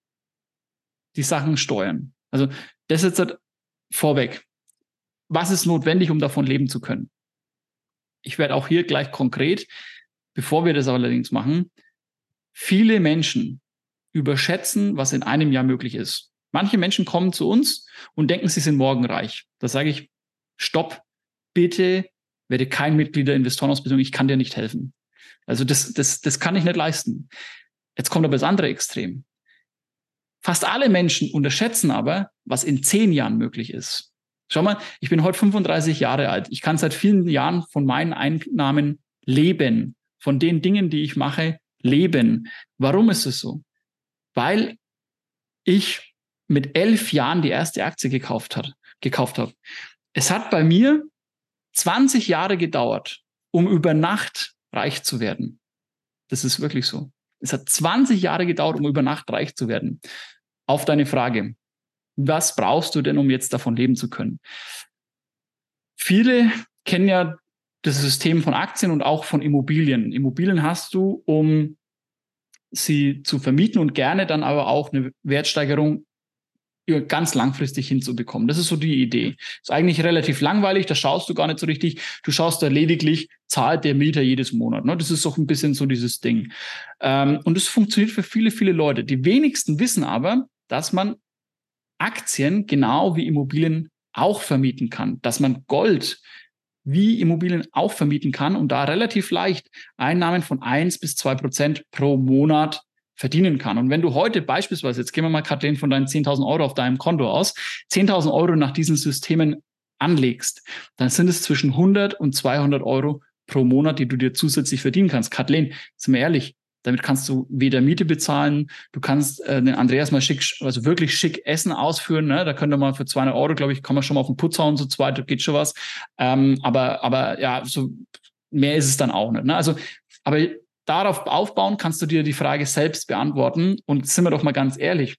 die Sachen steuern. Also das ist jetzt vorweg. Was ist notwendig, um davon leben zu können? Ich werde auch hier gleich konkret, bevor wir das allerdings machen, viele Menschen überschätzen, was in einem Jahr möglich ist. Manche Menschen kommen zu uns und denken, sie sind morgen reich. Da sage ich, stopp, bitte werde kein Mitglied der Investorenausbildung, ich kann dir nicht helfen. Also das kann ich nicht leisten. Jetzt kommt aber das andere Extrem. Fast alle Menschen unterschätzen aber, was in 10 Jahren möglich ist. Schau mal, ich bin heute 35 Jahre alt. Ich kann seit vielen Jahren von meinen Einnahmen leben. Von den Dingen, die ich mache, leben. Warum ist es so? Weil ich mit 11 Jahren die erste Aktie gekauft habe. Es hat bei mir 20 Jahre gedauert, um über Nacht reich zu werden. Das ist wirklich so. Es hat 20 Jahre gedauert, um über Nacht reich zu werden. auf deine Frage, was brauchst du denn, um jetzt davon leben zu können? Viele kennen ja das System von Aktien und auch von Immobilien. Immobilien hast du, um sie zu vermieten und gerne dann aber auch eine Wertsteigerung ganz langfristig hinzubekommen. Das ist so die Idee. Ist eigentlich relativ langweilig, da schaust du gar nicht so richtig. Du schaust da lediglich, zahlt der Mieter jedes Monat. Ne? Das ist doch ein bisschen so dieses Ding. Und das funktioniert für viele, viele Leute. Die wenigsten wissen aber, dass man Aktien genau wie Immobilien auch vermieten kann. Dass man Gold wie Immobilien auch vermieten kann und da relativ leicht Einnahmen von 1-2% pro Monat verdienen kann. Und wenn du heute beispielsweise, jetzt gehen wir mal, Kathleen, von deinen 10.000 Euro auf deinem Konto aus, 10.000 Euro nach diesen Systemen anlegst, dann sind es zwischen 100 und 200 Euro pro Monat, die du dir zusätzlich verdienen kannst. Kathleen, sind wir ehrlich, damit kannst du weder Miete bezahlen, du kannst den Andreas mal schick, also wirklich schick Essen ausführen, ne? Da könnt ihr mal für 200 Euro, glaube ich, kann man schon mal auf den Putz hauen, so zweit, geht schon was. Aber ja, so mehr ist es dann auch nicht. Ne? Also, aber darauf aufbauen kannst du dir die Frage selbst beantworten. Und sind wir doch mal ganz ehrlich,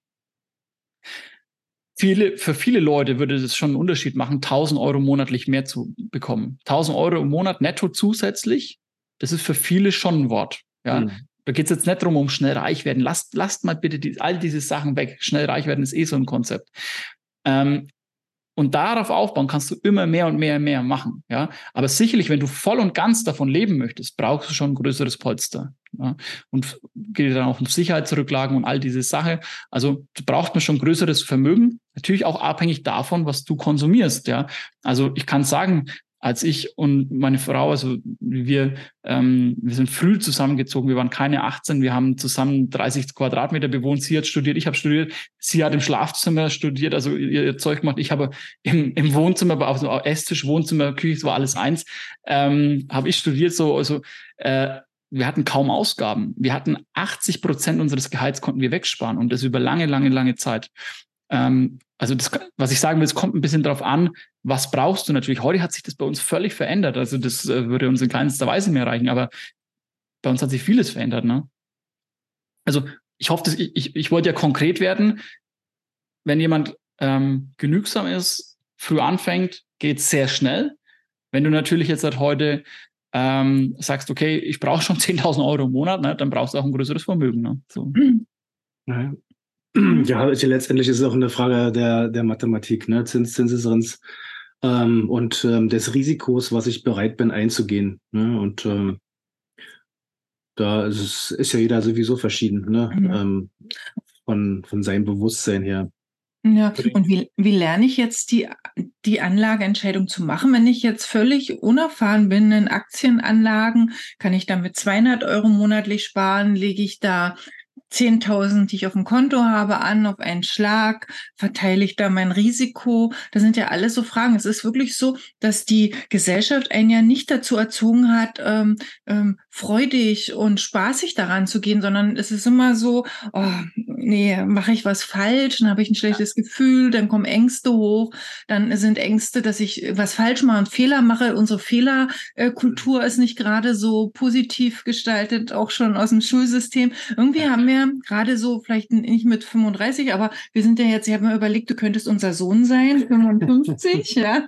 für viele Leute würde das schon einen Unterschied machen, 1.000 Euro monatlich mehr zu bekommen. 1.000 Euro im Monat netto zusätzlich, das ist für viele schon ein Wort. Ja. Da geht es jetzt nicht darum, um schnell reich werden. Lasst mal bitte all diese Sachen weg. Schnell reich werden ist so ein Konzept. Und darauf aufbauen kannst du immer mehr und mehr und mehr machen. Ja? Aber sicherlich, wenn du voll und ganz davon leben möchtest, brauchst du schon ein größeres Polster. Ja? Und geht dann auch um Sicherheitsrücklagen und all diese Sachen. Also du brauchst man schon größeres Vermögen. Natürlich auch abhängig davon, was du konsumierst. Ja? Also ich kann sagen, als ich und meine Frau, also wir sind früh zusammengezogen, wir waren keine 18, wir haben zusammen 30 Quadratmeter bewohnt, sie hat studiert, ich habe studiert, sie hat im Schlafzimmer studiert, also ihr Zeug gemacht, ich habe im Wohnzimmer, auf dem Esstisch, Wohnzimmer, Küche, es war alles eins, habe ich studiert, wir hatten kaum Ausgaben, wir hatten 80% unseres Gehalts konnten wir wegsparen und das über lange, lange, lange Zeit. Also das, was ich sagen will, es kommt ein bisschen drauf an, was brauchst du natürlich. Heute hat sich das bei uns völlig verändert. Also das würde uns in kleinster Weise mehr reichen, aber bei uns hat sich vieles verändert. Ne? Also ich hoffe, ich wollte ja konkret werden. Wenn jemand genügsam ist, früh anfängt, geht es sehr schnell. Wenn du natürlich jetzt heute sagst, okay, ich brauche schon 10.000 Euro im Monat, ne, dann brauchst du auch ein größeres Vermögen. Ne? So.
Ja, letztendlich ist es auch eine Frage der Mathematik, ne? Zinseszinsdifferenz und des Risikos, was ich bereit bin einzugehen. Ne? Und da ist ja jeder sowieso verschieden, ne? Von seinem Bewusstsein her.
Ja, und wie lerne ich jetzt die Anlageentscheidung zu machen, wenn ich jetzt völlig unerfahren bin in Aktienanlagen? Kann ich damit 200 Euro monatlich sparen? Lege ich da 10.000, die ich auf dem Konto habe, auf einen Schlag? Verteile ich da mein Risiko? Das sind ja alles so Fragen. Es ist wirklich so, dass die Gesellschaft einen ja nicht dazu erzogen hat, freudig und spaßig daran zu gehen, sondern es ist immer so, oh, nee, mache ich was falsch, dann habe ich ein schlechtes Gefühl, dann kommen Ängste hoch, dann sind Ängste, dass ich was falsch mache und Fehler mache. Unsere Fehlerkultur ist nicht gerade so positiv gestaltet, auch schon aus dem Schulsystem. Irgendwie haben wir gerade so, vielleicht nicht mit 35, aber wir sind ja jetzt, ich habe mir überlegt, du könntest unser Sohn sein, 55, ja.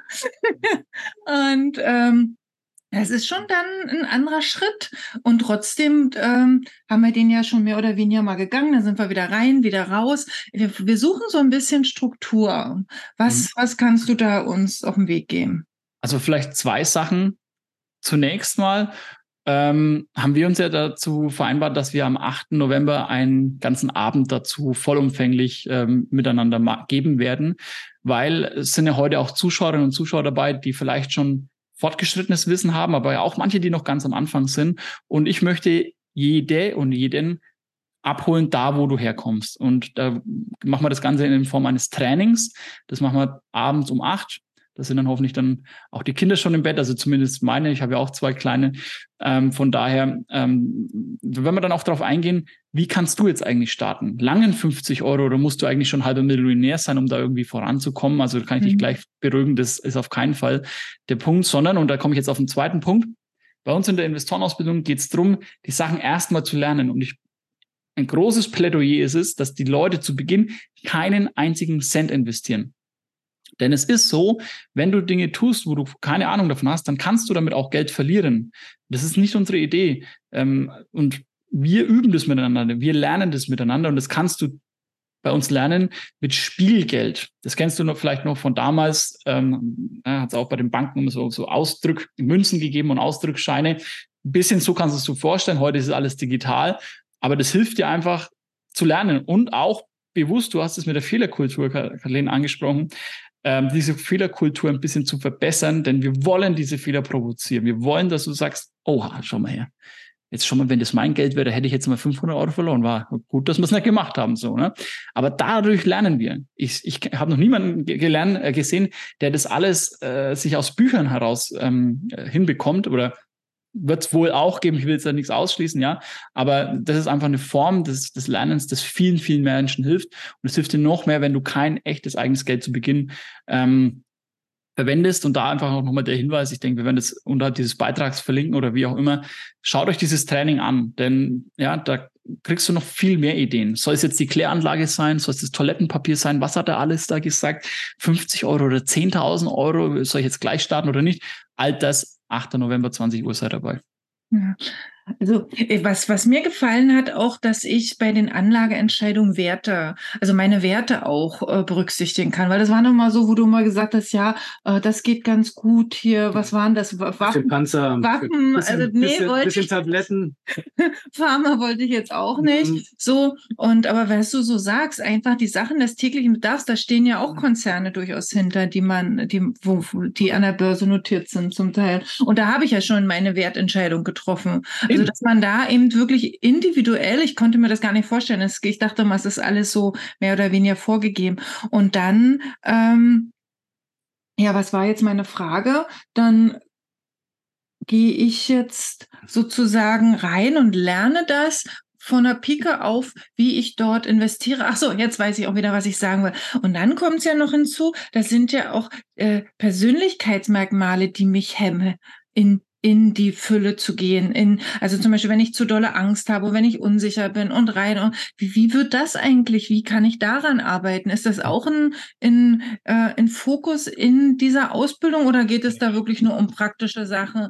Und es ist schon dann ein anderer Schritt. Und trotzdem haben wir den ja schon mehr oder weniger mal gegangen. Dann sind wir wieder rein, wieder raus. Wir suchen so ein bisschen Struktur. Was kannst du da uns auf den Weg geben?
Also vielleicht 2 Sachen. Zunächst mal haben wir uns ja dazu vereinbart, dass wir am 8. November einen ganzen Abend dazu vollumfänglich miteinander geben werden, weil es sind ja heute auch Zuschauerinnen und Zuschauer dabei, die vielleicht schon fortgeschrittenes Wissen haben, aber ja auch manche, die noch ganz am Anfang sind. Und ich möchte jede und jeden abholen, da wo du herkommst. Und da machen wir das Ganze in Form eines Trainings. Das machen wir abends um 8. Da sind dann hoffentlich dann auch die Kinder schon im Bett, also zumindest meine. Ich habe ja auch 2 kleine. Von daher, wenn wir dann auch darauf eingehen, wie kannst du jetzt eigentlich starten? Langen 50 Euro oder musst du eigentlich schon halber Millionär sein, um da irgendwie voranzukommen? Also kann ich dich gleich beruhigen, das ist auf keinen Fall der Punkt, sondern, und da komme ich jetzt auf den zweiten Punkt, bei uns in der Investorenausbildung geht es darum, die Sachen erstmal zu lernen. Und ein großes Plädoyer ist es, dass die Leute zu Beginn keinen einzigen Cent investieren. Denn es ist so, wenn du Dinge tust, wo du keine Ahnung davon hast, dann kannst du damit auch Geld verlieren. Das ist nicht unsere Idee. Und wir üben das miteinander, wir lernen das miteinander und das kannst du bei uns lernen mit Spielgeld. Das kennst du vielleicht noch von damals, hat es auch bei den Banken so Münzen gegeben und Ausdruckscheine. Ein bisschen so kannst du es dir vorstellen, heute ist alles digital, aber das hilft dir einfach zu lernen und auch bewusst, du hast es mit der Fehlerkultur, Kathleen, angesprochen, diese Fehlerkultur ein bisschen zu verbessern, denn wir wollen diese Fehler provozieren. Wir wollen, dass du sagst, oh, schau mal her. Jetzt schon mal, wenn das mein Geld wäre, hätte ich jetzt mal 500 Euro verloren. War gut, dass wir es nicht gemacht haben, so, ne? Aber dadurch lernen wir. Ich habe noch niemanden gesehen, der das alles sich aus Büchern heraus hinbekommt oder wird es wohl auch geben. Ich will jetzt da nichts ausschließen, ja. Aber das ist einfach eine Form des Lernens, das vielen, vielen Menschen hilft. Und es hilft dir noch mehr, wenn du kein echtes eigenes Geld zu Beginn verwendest. Und da einfach auch nochmal der Hinweis, ich denke, wir werden das unterhalb dieses Beitrags verlinken oder wie auch immer. Schaut euch dieses Training an, denn ja, da kriegst du noch viel mehr Ideen. Soll es jetzt die Kläranlage sein? Soll es das Toilettenpapier sein? Was hat er alles da gesagt? 50 Euro oder 10.000 Euro? Soll ich jetzt gleich starten oder nicht? All das, 8. November, 20 Uhr, seid dabei.
Ja. Also was mir gefallen hat, auch, dass ich bei den Anlageentscheidungen meine Werte auch berücksichtigen kann, weil das war nochmal so, wo du mal gesagt hast, ja, das geht ganz gut hier, was waren das?
Waffen, Panzer,
Waffen,
bisschen Tabletten.
Pharma wollte ich jetzt auch nicht. So, aber wenn du so sagst, einfach die Sachen des täglichen Bedarfs, da stehen ja auch Konzerne durchaus hinter, die an der Börse notiert sind zum Teil. Und da habe ich ja schon meine Wertentscheidung getroffen. Also, dass man da eben wirklich individuell, ich konnte mir das gar nicht vorstellen, ich dachte mal, es ist alles so mehr oder weniger vorgegeben. Und dann, was war jetzt meine Frage? Dann gehe ich jetzt sozusagen rein und lerne das von der Pike auf, wie ich dort investiere. Ach so, jetzt weiß ich auch wieder, was ich sagen will. Und dann kommt es ja noch hinzu, das sind ja auch Persönlichkeitsmerkmale, die mich hemmen, in die Fülle zu gehen. Also zum Beispiel, wenn ich zu dolle Angst habe, wenn ich unsicher bin und wie wird das eigentlich? Wie kann ich daran arbeiten? Ist das auch ein Fokus in dieser Ausbildung oder geht es da wirklich nur um praktische Sachen?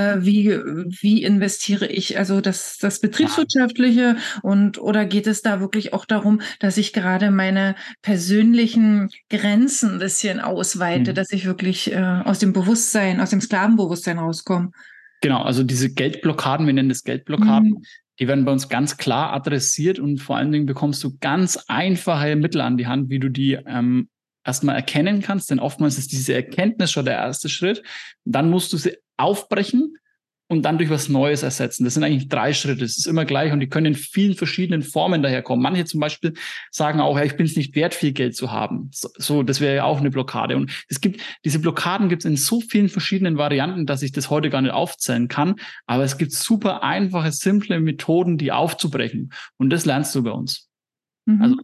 Wie investiere ich? Also das Betriebswirtschaftliche oder geht es da wirklich auch darum, dass ich gerade meine persönlichen Grenzen ein bisschen ausweite, dass ich wirklich aus dem Sklavenbewusstsein rauskomme?
Genau, also diese Geldblockaden, wir nennen das Geldblockaden, die werden bei uns ganz klar adressiert und vor allen Dingen bekommst du ganz einfache Mittel an die Hand, wie du die erstmal erkennen kannst, denn oftmals ist diese Erkenntnis schon der erste Schritt. Dann musst du sie aufbrechen und dann durch was Neues ersetzen. Das sind eigentlich 3 Schritte. Es ist immer gleich und die können in vielen verschiedenen Formen daherkommen. Manche zum Beispiel sagen auch, ja, ich bin es nicht wert, viel Geld zu haben. So, das wäre ja auch eine Blockade. Und diese Blockaden gibt es in so vielen verschiedenen Varianten, dass ich das heute gar nicht aufzählen kann. Aber es gibt super einfache, simple Methoden, die aufzubrechen. Und das lernst du bei uns. Also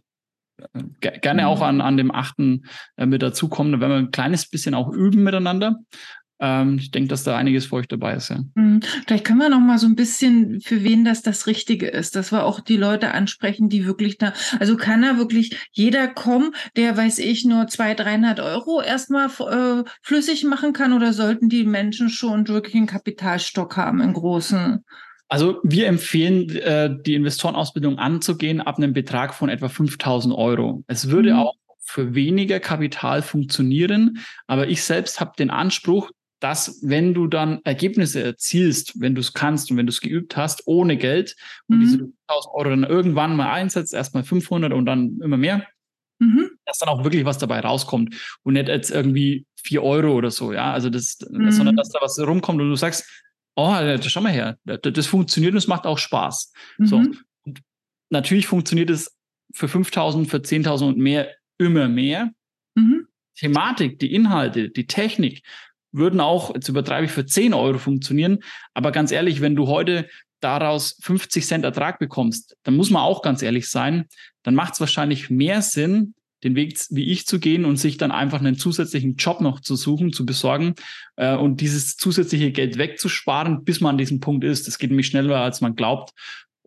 gerne auch an dem 8. Mit dazukommen. Da werden wir ein kleines bisschen auch üben miteinander. Ich denke, dass da einiges für euch dabei ist. Ja.
Vielleicht können wir noch mal so ein bisschen, für wen das Richtige ist, dass wir auch die Leute ansprechen, die wirklich also kann da wirklich jeder kommen, der, weiß ich, nur 200-300 Euro erstmal flüssig machen kann oder sollten die Menschen schon wirklich einen Kapitalstock haben im Großen?
Also wir empfehlen, die Investorenausbildung anzugehen ab einem Betrag von etwa 5.000 Euro. Es würde auch für weniger Kapital funktionieren, aber ich selbst habe den Anspruch, dass wenn du dann Ergebnisse erzielst, wenn du es kannst und wenn du es geübt hast, ohne Geld und diese 5.000 Euro dann irgendwann mal einsetzt, erstmal 500 und dann immer mehr, dass dann auch wirklich was dabei rauskommt und nicht jetzt irgendwie 4 Euro oder so, ja, also sondern dass da was rumkommt und du sagst, oh, schau mal her, das funktioniert und es macht auch Spaß. So. Und natürlich funktioniert es für 5.000, für 10.000 und mehr immer mehr. Thematik, die Inhalte, die Technik würden auch, jetzt übertreibe ich, für 10 Euro funktionieren. Aber ganz ehrlich, wenn du heute daraus 50 Cent Ertrag bekommst, dann muss man auch ganz ehrlich sein, dann macht es wahrscheinlich mehr Sinn, den Weg wie ich zu gehen und sich dann einfach einen zusätzlichen Job noch zu suchen, zu besorgen und dieses zusätzliche Geld wegzusparen, bis man an diesem Punkt ist. Das geht nämlich schneller, als man glaubt.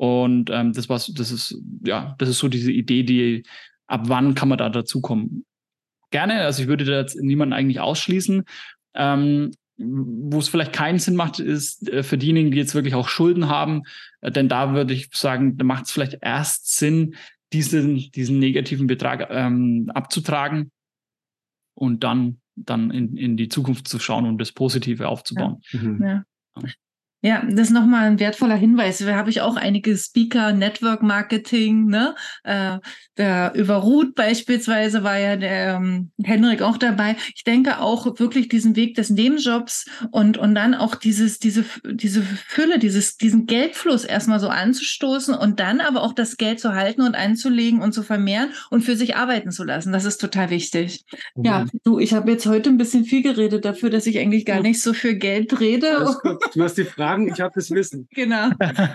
Und das ist so diese Idee, ab wann kann man da dazukommen? Gerne, also ich würde da jetzt niemanden eigentlich ausschließen. Wo es vielleicht keinen Sinn macht, ist für diejenigen, die jetzt wirklich auch Schulden haben, denn da würde ich sagen, da macht es vielleicht erst Sinn, diesen negativen Betrag abzutragen und dann in die Zukunft zu schauen und das Positive aufzubauen.
Ja. Ja, das ist nochmal ein wertvoller Hinweis. Da habe ich auch einige Speaker, Network Marketing, ne? Der über Ruth beispielsweise war ja der Henrik auch dabei. Ich denke auch wirklich diesen Weg des Nebenjobs und dann auch diese Fülle, diesen Geldfluss erstmal so anzustoßen und dann aber auch das Geld zu halten und anzulegen und zu vermehren und für sich arbeiten zu lassen. Das ist total wichtig. Ja, ich habe jetzt heute ein bisschen viel geredet dafür, dass ich eigentlich gar nicht so für Geld rede.
Du hast die Fragen, ich habe das Wissen.
Genau.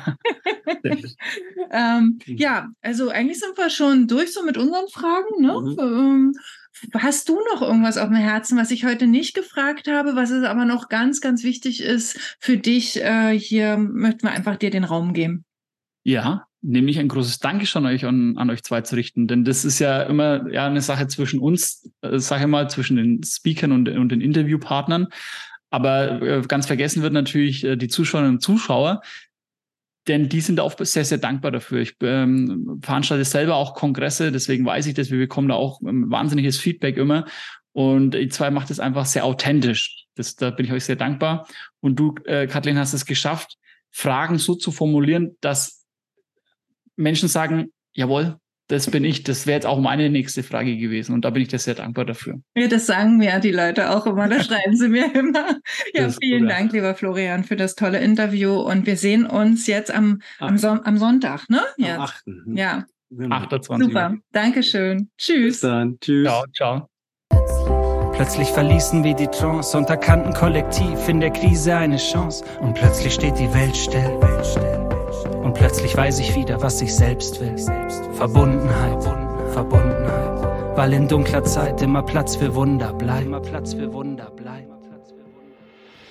Ja, also eigentlich sind wir schon durch so mit unseren Fragen. Ne? Hast du noch irgendwas auf dem Herzen, was ich heute nicht gefragt habe, was es aber noch ganz, ganz wichtig ist für dich? Hier möchten wir einfach dir den Raum geben.
Ja, nämlich ein großes Dankeschön an euch zwei zu richten, denn das ist ja immer eine Sache zwischen uns, zwischen den Speakern und den Interviewpartnern. Aber ganz vergessen wird natürlich die Zuschauerinnen und Zuschauer, denn die sind auch sehr, sehr dankbar dafür. Ich veranstalte selber auch Kongresse, deswegen weiß ich das, wir bekommen da auch wahnsinniges Feedback immer. Und ihr zwei macht es einfach sehr authentisch. Da bin ich euch sehr dankbar. Und du, Kathleen, hast es geschafft, Fragen so zu formulieren, dass Menschen sagen, jawohl, das bin ich. Das wäre jetzt auch meine nächste Frage gewesen. Und da bin ich dir sehr dankbar dafür.
Ja, das sagen mir die Leute auch immer. Da schreiben sie mir immer. Ja, vielen Dank, lieber Florian, für das tolle Interview. Und wir sehen uns jetzt am Sonntag, ne?
Am 8.
Ja.
28.
Super. Dankeschön. Tschüss.
Bis dann. Tschüss.
Ciao.
Plötzlich verließen wir die Trance und erkannten kollektiv in der Krise eine Chance. Und plötzlich steht die Welt still. Und plötzlich weiß ich wieder, was ich selbst will. Verbundenheit. Weil in dunkler Zeit immer Platz für Wunder bleibt.